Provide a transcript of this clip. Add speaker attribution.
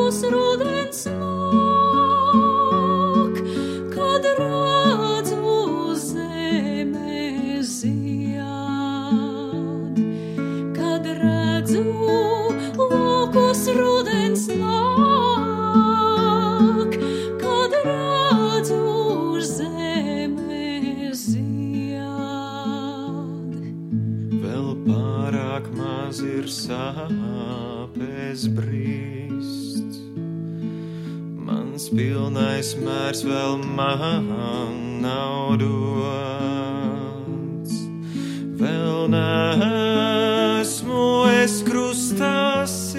Speaker 1: laukus rudens nāk, kad redzu zeme zied. Kad redzu laukus rudens nāk, kad redzu zeme zied.
Speaker 2: Vēl pārāk maz ir sāpes brīst, mans pilnais mērs vēl man nav dots. Vēl neesmu es krustā